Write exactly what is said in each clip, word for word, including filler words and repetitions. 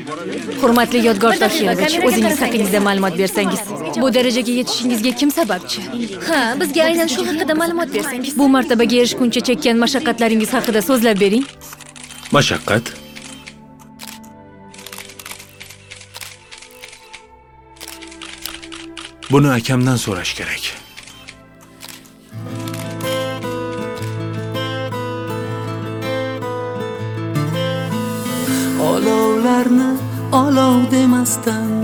Hurmatli Yodgor Tohirovich, o'zingiz haqingizda ma'lumot bersangiz. Bu darajaga yetishingizga kim sababchi? Ha, bizga aynan shu haqida ma'lumot bersangiz. Bu martabaga erishguncha chekkan mashaqqatlaringiz haqida so'zlab bering. Mashaqqat? Buni akamdan so'rash kerak. Olovlarni olov demasdan,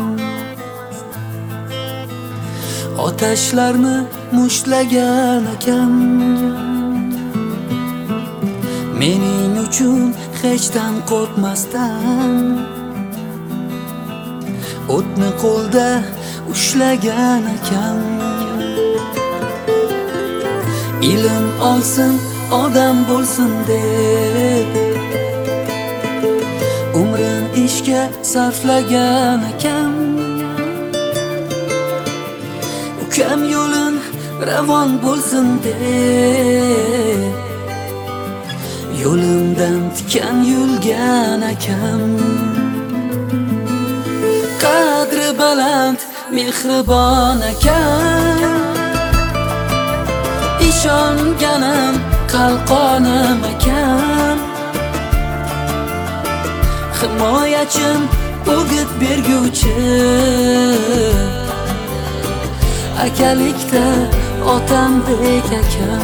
otashlarni mushtlagan akam mening uchun hechdan qo'rqmasdan o'tni qo'lda ushlagan akam. Ilm olsin, odam bo'lsin deb umrin ishga sarflagan akam. Ukam yo'lin ravon bo'lsin deb yo'limdan tikan yulgan akam. Qadri baland, mehribon akam, ishonganim qalqonim akam. Himoyachim, o'git berguvchi, akalikda otamdek akam.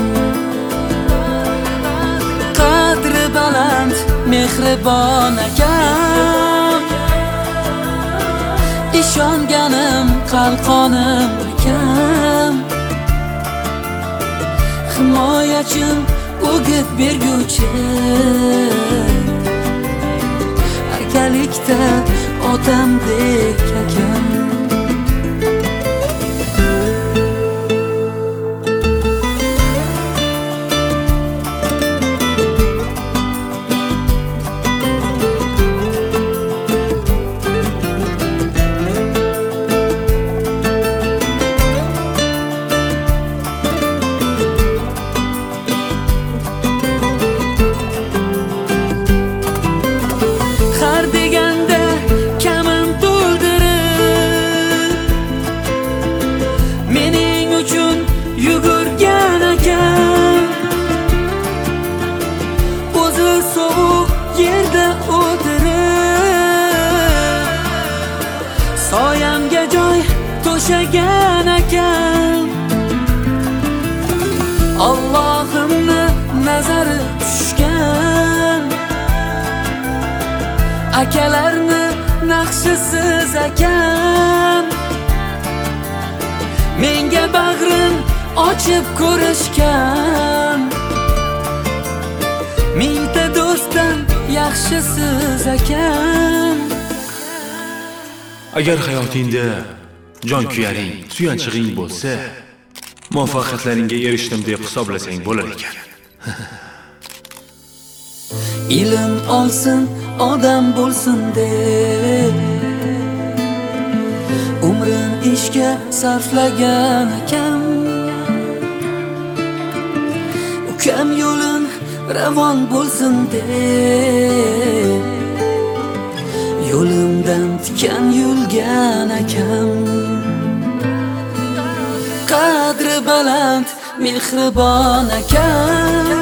Qadri baland, mehribon akam, ishonganim qalqonim akam. Himoyachim, o'git berguvchi, akalikda otamdek akam. Soyamga joy to'shagan akam. Allohimni nazari tushgan akalarni naqshisiz akam. Menga bag'rin ochib ko'rishgan, mingta do'stdan yaxshisiz akam. Agar hayotingda jon kuyaring, suyanchig'ing bo'lsa, muvaffaqiyatlaringga erishdim deb hisoblasang bo'lar ekan. Ilm olsin, odam bo'lsin deb umrin ishga sarflagan akam. Ukam yo'lin ravon bo'lsin deb yo'limdan tikan yulgan akam. Qadri baland, mehribon akam,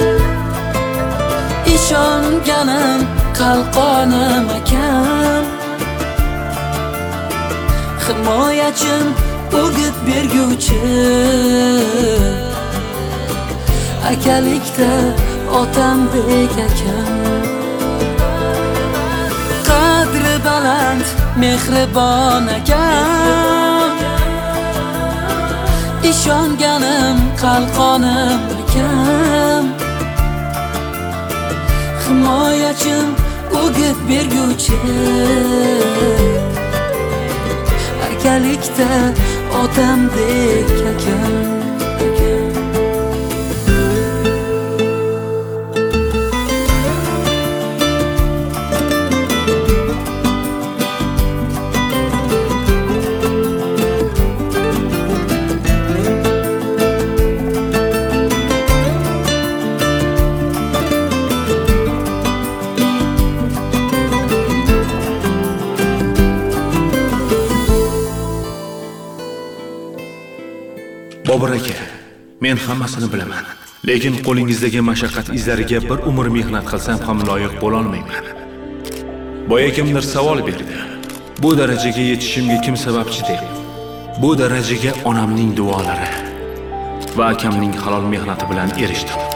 ishonganim qalqonim akam. Himoyachim, o'git berguvchi, akalikda otamdek akam. Qadri baland, mehribon akam, ishonganim qalqonim akam. Himoyachim, o'git berguvchi, akalikda otamdek akam. Bobur aka, men hammasini bilaman. Lekin qo'lingizdagi mashaqqat izlariga bir umr mehnat qilsam ham loyiq bo'la olmayman. Boya kimdir savol berdi. Bu darajaga yetishimga kim sababchi deb. Bu darajaga onamning duolari va akamning halol mehnati bilan erishdim.